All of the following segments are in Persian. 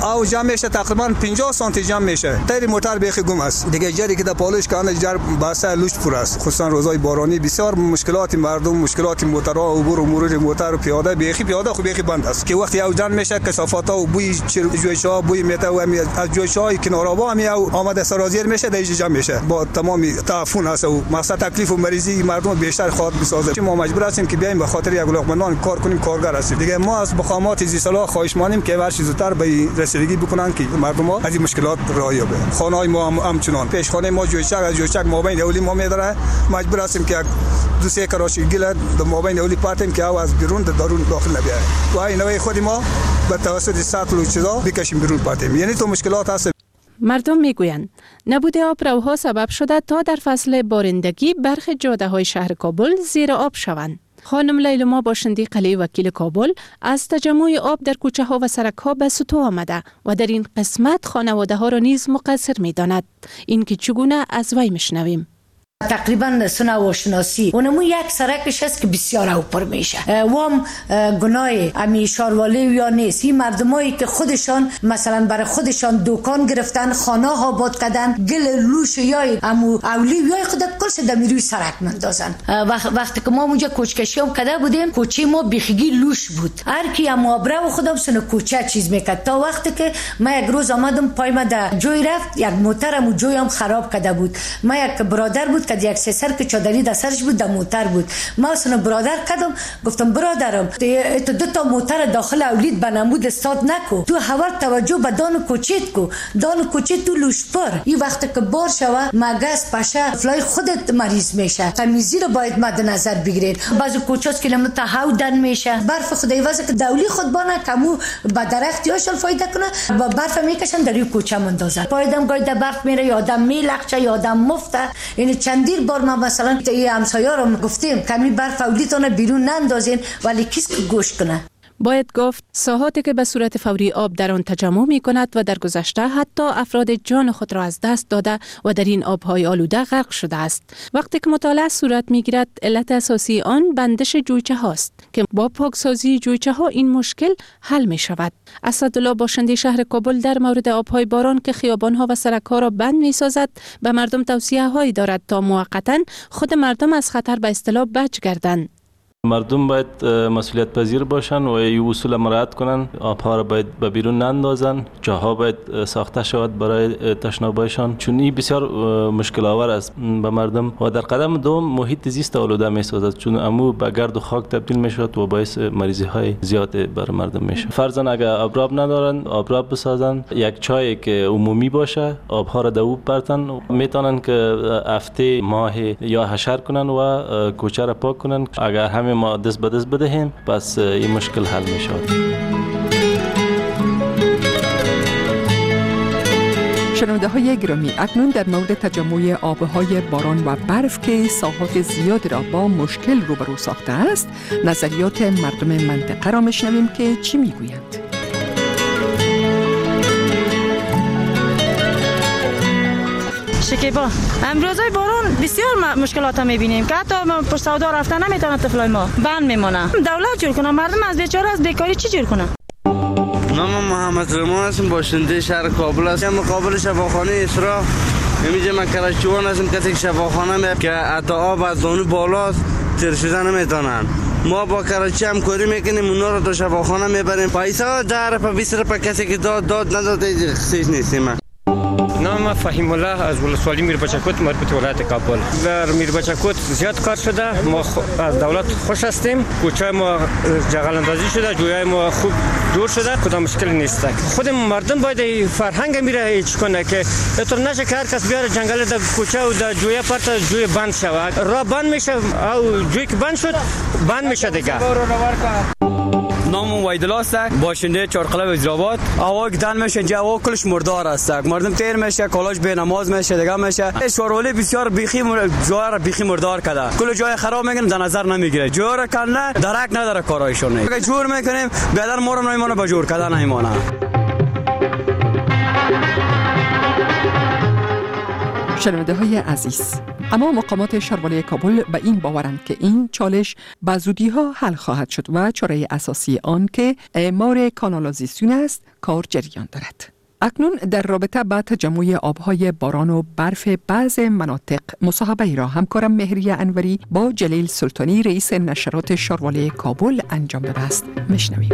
او جمع میشه تقریبا 50 سانتی جمع میشه. تیر موتور بیخی گم است دیگه. جری که در پالش کنه جر باسه لوچ پر است. خصوصا روزای بارانی بسیار مشکلات مردم، مشکلات موتورها، عبور و مرور موتور و پیاده پیاده خوب بیخی بند است که وقتی او جمع میشه کثافات و بوی جویشا بوی میته و از جویشای کنارابا هم او آمده سرازیر میشه در جمع میشه. با تمام تعفن است و مقصد تکلیف و مریضی مردم بیشتر خاطر بسازه. ما مجبور هستیم که بیایم به خاطر یک علاقمندان کار کنیم، کارگر هستیم دیگه. ما از مقامات زی صلاح خواهش مانیم که هر چیز زودتر به رسیدگی بکنن که مردم ها از این مشکلات راه یابه. خانه‌های ما همچنان پیشخانه ما جویچک مابین اولی ما میداره. مجبور هستیم که دو سه کراشی گل در مابین اولی پارتیم که او از بیرون درون داخل نبیاره و این نوع خودی ما به توسط سطل و چیزا بکشیم بیرون پارتیم. یعنی تو مشکلات هست. مردم میگویند نبود آبروها سبب شده تا در فصل بارندگی برخی جاده‌های شهر کابل زیر آب شوند. خانم لیلما باشندی قلی وکیل کابل از تجمع آب در کوچه ها و سرک ها به سطوح آمده و در این قسمت خانواده ها را نیز مقصر می داند. این که چگونه از وی میشنویم. تقریبا سنه و شناسی اونمون یک سرکش هست که بسیار اوپر میشه. وام گناه امی شاروالی یا نیست. این مردمایی که خودشان مثلا برای خودشان دکان گرفتن، خانه ها آباد کردن، گل لوش یا امو اولی یا خود کلش دمیروی سرک مندازن. وقتی که ما اونجا کوچکشی هم کرده بودیم، کوچه ما بیخیگی لوش بود. هر کی امو ابره و خودم سن کوچه چیز میکرد تا وقتی که ما یک روز آمدم پای ما در جوی رفت، یک موترم و جوی هم خراب کرده بود. ما یک برادر بود که یک سر که چادری در سرش بود، در موتر بود. ما اصلا برادر کردم، گفتم برادرم تو دو تا موتر داخل اولید بنمود استاد نکو، تو هوار توجه به دان کوچیت کو، دان کوچیت تو لوشپر. این وقت که بار شوه مگس پشه فلای خودت مریض میشه. تمیزی رو باید مد نظر بگیرید. بعضی کوچاست کیلومتر هاودن میشه. برف خدای واسه که دولی خود بانه کمو با درختیاشون فایده کنه با برف میکشن در این کوچه مندازن. پایدم گاید در برف میره یا آدم میلخچه یا آدم مفته. یعنی چندین بار ما مثلا این همسایه رو گفتیم کمی برف اولیتون بیرون نندازین ولی کس که گوش کنه. باید گفت ساحاتی که به صورت فوری آب در آن تجمع می کند و در گذشته حتی افراد جان خود را از دست داده و در این آبهای آلوده غرق شده است. وقتی که مطالعه صورت می گیرد علت اساسی آن بندش جویچه هاست که با پاکسازی جویچه ها این مشکل حل می شود. اسدالله باشندی شهر کابل در مورد آبهای باران که خیابان ها و سرک ها را بند می سازد به مردم توصیه هایی دارد تا موقتا خود مردم از خطر به اصطلاح بچ گردند. مردم باید مسئولیت پذیر باشن و این اصول مراعات کنن. آبها را باید به بیرون نندازن. جاها باید ساخته شود برای تشنابایشان، چون این بسیار مشکل آور است به مردم و در قدم دوم محیط زیست آلوده می سازد، چون امو به گرد و خاک تبدیل می شود و باعث مریضی های زیاد بر مردم میشه. فرضاً اگر آبراب ندارن آبراب بسازن، یک چای که عمومی باشه، آبها را دو برتن، میتونن که هفته ماه یا حشر کنن و کوچه را پاک کنن. اگر همه ما دست به دست بدهیم پس این مشکل حل می شود. شنونده های گرامی، اکنون در مورد تجمع آبهای باران و برف که ساحات زیاد را با مشکل روبرو ساخته است، نظریات مردم منطقه را میشنویم که چی میگویند. شکیبا امروزای باران بسیار مشکلات میبینیم که حتی پر سودا رفتن نمیتونه طفلای ما بند میمونه. دولت جور کنه، مردم از بیچاره از بیکاری چی جور کنه؟ نام محمد رحمان هستم، باشنده شهر کابل هستم. مقابل شفاخانه اسرا میگم من کرشچوان هستم، کسی که شفاخانه که حتی آب از زانو بالاست تیر شدن نمیتونن. ما با کراچی هم کاری میکنیم، اونا رو تا شفاخانه میبریم. پیسا 10 روپیه 20 روپیه کسی که داد نداده خصیص نیستیم. نام فهیم الله از ولسوالی میربچکوت مربوط ولایت کابل. در میربچکوت زیاد کار شده، ما از دولت خوش هستیم. کوچه ما جغل اندازی شده، جویای ما خوب دور شده، کدام مشکل نیست. خود مردم باید فرهنگ میره هیچ کنه که اینطور نشه که هر کس بیاره جنگل در کوچه و در جویه پرت جوی بند شود. راه بند میشه او جوی که بند شد بند میشه دیگه. نام ویدل است، باشنده چارقله وزیرآباد. هوا گدن میشه، جو کلش مردار است. مردم تیر میشه، کلاش به نماز میشه، دیگه میشه. شورولی بسیار بیخی جوار بیخی مردار کرده. کل جای خراب میگن در نظر نمیگیره. جور کنه درک نداره کارایشون. اگه جور میکنیم بیادر مورم نمیمونه، با جور کردن نمیمونه. شنونده های عزیز، اما مقامات شاروالی کابل به این باورند که این چالش به زودی ها حل خواهد شد و چاره اساسی آن که اعمار کانالزاسیون است کار جریان دارد. اکنون در رابطه با تجمع آبهای باران و برف بعض مناطق مصاحبه ای را همکارم مهریه انوری با جلیل سلطانی رئیس نشرات شاروالی کابل انجام داده است. میشنویم.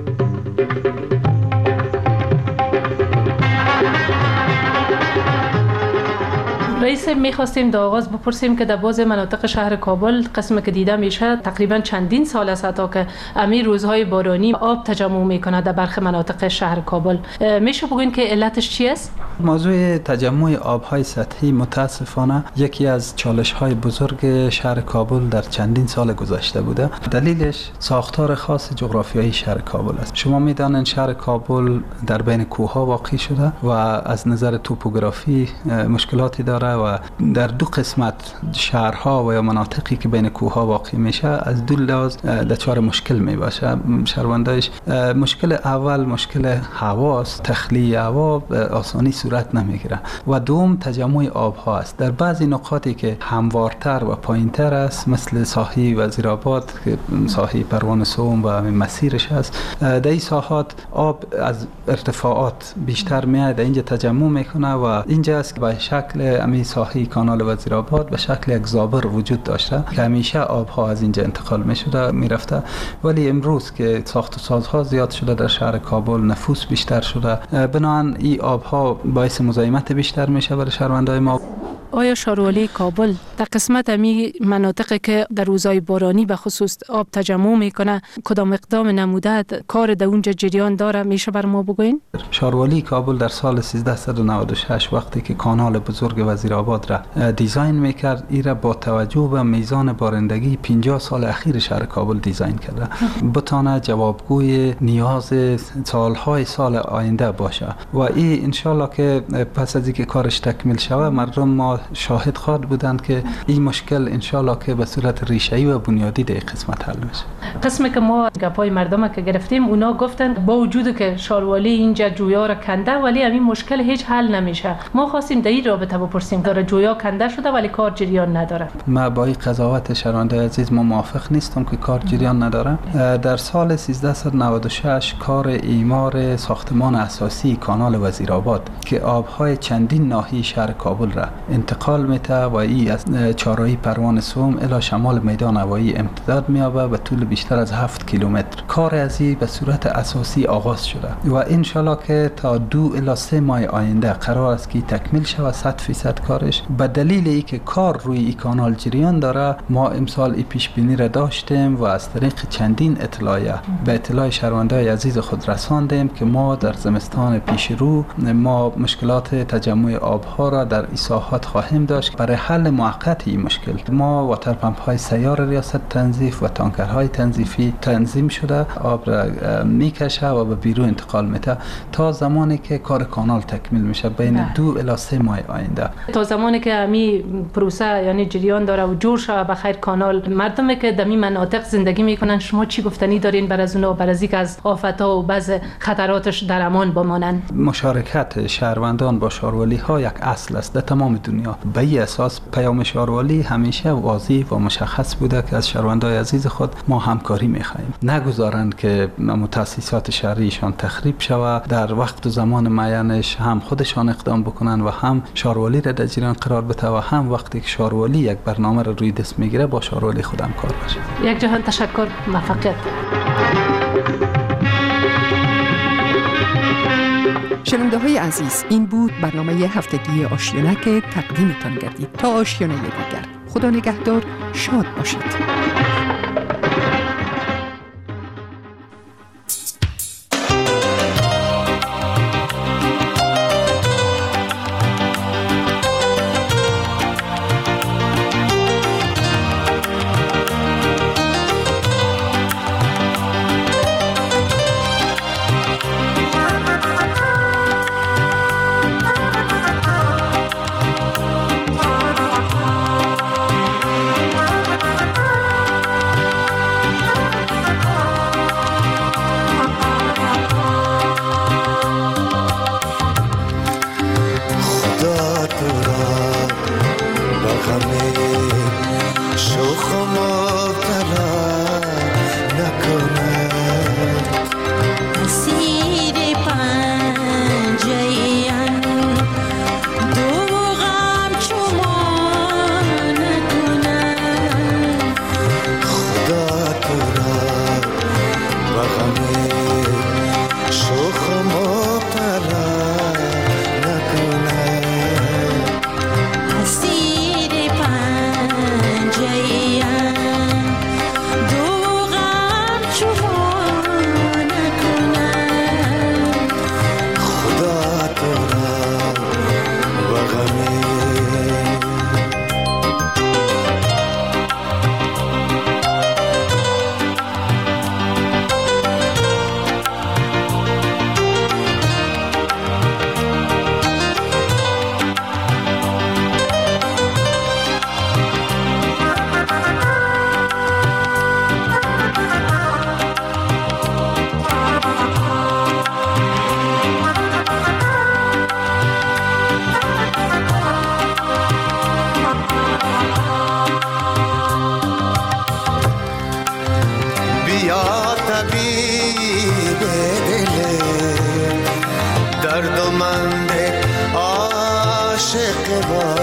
رئیس میخواستیم در آغاز بپرسیم که در بعض مناطق شهر کابل قسمی که دیده میشه تقریبا چندین سال است تا که امیر روزهای بارانی آب تجمع میکنه در برخی مناطق شهر کابل. میشه بگوین که علتش چی است؟ موضوع تجمع آبهای سطحی متاسفانه یکی از چالش‌های بزرگ شهر کابل در چندین سال گذشته بوده. دلیلش ساختار خاص جغرافیایی شهر کابل است. شما میدانید شهر کابل در بین کوه‌ها واقع شده و از نظر توپوگرافی مشکلاتی داره و در دو قسمت شهرها و یا مناطقی که بین کوه‌ها واقع میشه از دو لحاظ دچار مشکل میباشه. شهروندایش مشکل اول مشکل هواست، تخلیه هوا آسانی صورت نمیگیره و دوم تجمع آبها است. در بعضی نقاطی که هموارتر و پایینتر است مثل ساحه وزیرآباد که ساحه پروان سوم و مسیرش است، در این ساحات آب از ارتفاعات بیشتر میاد اینجا تجمع میکنه و اینجا است که به شکل امی ساحه کانال وزیرآباد به شکل یک زابر وجود داشته که همیشه آبها از اینجا انتقال میشده میرفته، ولی امروز که ساخت و سازها زیاد شده در شهر کابل، نفوس بیشتر شده، بنابراین این آبها باعث مزاحمت بیشتر میشه برای شهروندای ما. آیا شاروالی کابل در قسمت امی مناطقی که در روزهای بارانی به خصوص آب تجمع میکنه کدام اقدام نموده کار در اونجا جریان داره؟ میشه بر ما بگوین؟ شاروالی کابل در سال 1396 وقتی که کانال بزرگ وزیرآباد را دیزاین میکرد، این را با توجه به میزان بارندگی 50 سال اخیر شهر کابل دیزاین کرده بتانه جوابگوی نیاز سالهای سال آینده باشه و این انشالله که پس از اینکه کارش تکمیل شود مردم ما شاهد خواهد بودند که این مشکل انشالله که به صورت ریشه‌ای و بنیادی در قسمت حل میشه. قسمی که ما گپای مردم که گرفتیم اونا گفتن با وجود که شاروالی اینجا جویا را کنده ولی همین مشکل هیچ حل نمیشه. ما خواستیم در این رابطه بپرسیم داره جویا کنده شده ولی کار جریان نداره. ما با این قضاوت شنونده عزیز موافق نیستم که کار جریان نداره. در سال 1396 کار اعمار ساختمان اساسی کانال وزیرآباد که آبهای چندین ناحیه شهر کابل را انتقال میته و این از چهارراهی پروان سوم الی شمال میدان هوایی امتداد مییابه به طول بیشتر از 7 کیلومتر. کار از این به صورت اساسی آغاز شده و انشالله که تا 2 الی 3 ماه آینده قرار است که تکمیل شود 100% کارش. به دلیل اینکه کار روی این کانال جریان داره ما امسال این پیش بینی را داشتیم و از طریق چندین اطلاعیه به اطلاع شهروندان عزیز خود رساندیم که ما در زمستان پیش رو ما مشکلات تجمع آبها را در این ساحات خواهیم داشت. برای حل موقت این مشکل ما واتر پمپ های سیار ریاست تنظیف و تانکرهای تنظیفی تنظیم شده آب را میکشه و به بیرون انتقال میده تا زمانی که کار کانال تکمیل میشه بین 2 الی 3 ماه آینده. تا زمانی که امی پروسه یعنی جریان داره و جور شود بخیر کانال، مردمی که در این مناطق زندگی میکنن شما چی گفتنی دارین بر از اونها بر از اینکه از آفت‌ها و بعض خطراتش در امان بمانن؟ مشارکت شهروندان با شاروالی ها یک اصل است در تمام دنیا. به این اساس پیام شاروالی همیشه واضح و مشخص بوده که از شهروندان عزیز خود ما همکاری می‌خواهیم. نگذارند که مؤسسات شهریشان تخریب شود، در وقت و زمان معینش هم خودشان اقدام بکنن و هم شاروالی را در جریان قرار بده و هم وقتی که شاروالی یک برنامه را روی دست میگیره با شاروالی خود همکار باشه. یک جهان تشکر، موفقیت. شنونده های عزیز، این بود برنامه هفتگی آشیانه که تقدیمتان گردید. تا آشیانه دیگر، خدا نگهدار، شاد باشید. علاقمند عاشق با